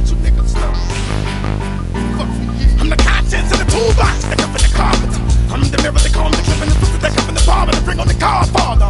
let you niggas know. Fuck me, yeah. I'm the contents in the toolbox, they come in the carpenter. I'm the mirror, they call me the clip, and the foot, they come in the barber, they bring on the Godfather.